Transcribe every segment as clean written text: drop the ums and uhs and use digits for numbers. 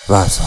ورزان.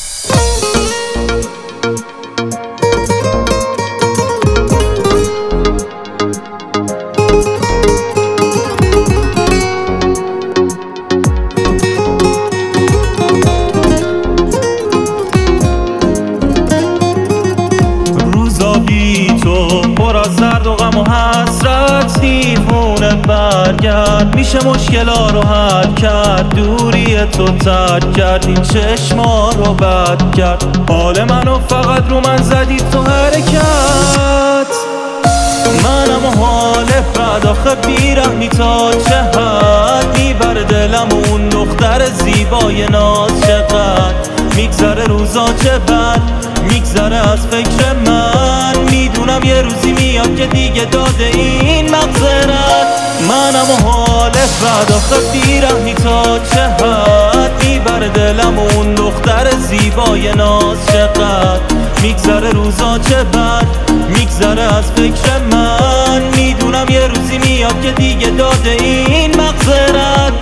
روزا بی تو پر از درد و غم و حسرت، دیوونه برگرد میشه مشکلا رو حل کرد. دوری تو ترک کرد، این چشما رو بد کرد. حال منو فقط رو من زدی تو حرکت. منم و حال بد آخه بیرحمی تا چه حد، میبره دلم اون دختر زیبای ناز. چقدر میگذره روزا چه بد، میگذره از فکر من. میدونم یه روزی میاد که دیگه داده این مغفرت. منم و حال بد آخه بیرحمی تا چه حد، میبره دلم اون دختر زیبای ناز. چقدر میگذره روزا چه بد، میگذره از فکر من. میدونم یه روزی میاد که دیگه داده این مغفرت.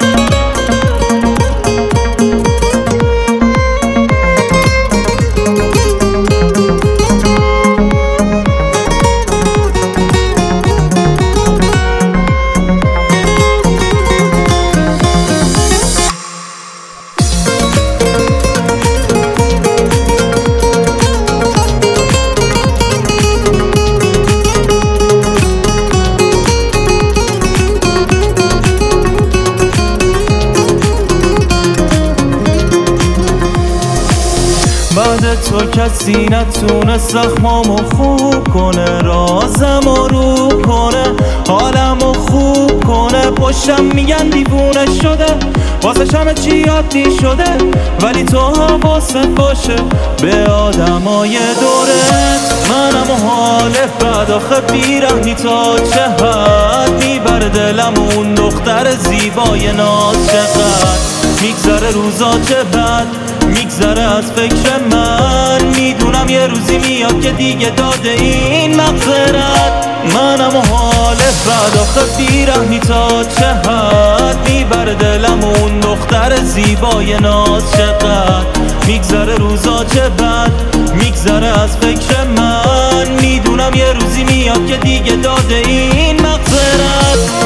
بعد تو کسی نتونه زخمامو خوب کنه، رازمو رو کنه، حالمو خوب کنه. پشتم میگن دیوونه شده، واسه همه چی عادی شده. ولی تو حواست باشه به آدمای دورت. منم و حال بد آخه بیرحمی تا چه حد، میبره دلم اون دختر زیبای ناز. چقدر میگذره روزا چه بد، میگذره از فکر من. میدونم یه روزی میاد که دیگه داده این مغفرت. منم و حال بد آخه بیرحمی تا چه حد، میبره دلم اون دختر زیبای ناز. چقدر میگذره روزا چه بد، میگذره از فکر من. میدونم یه روزی میاد که دیگه داده این مغفرت.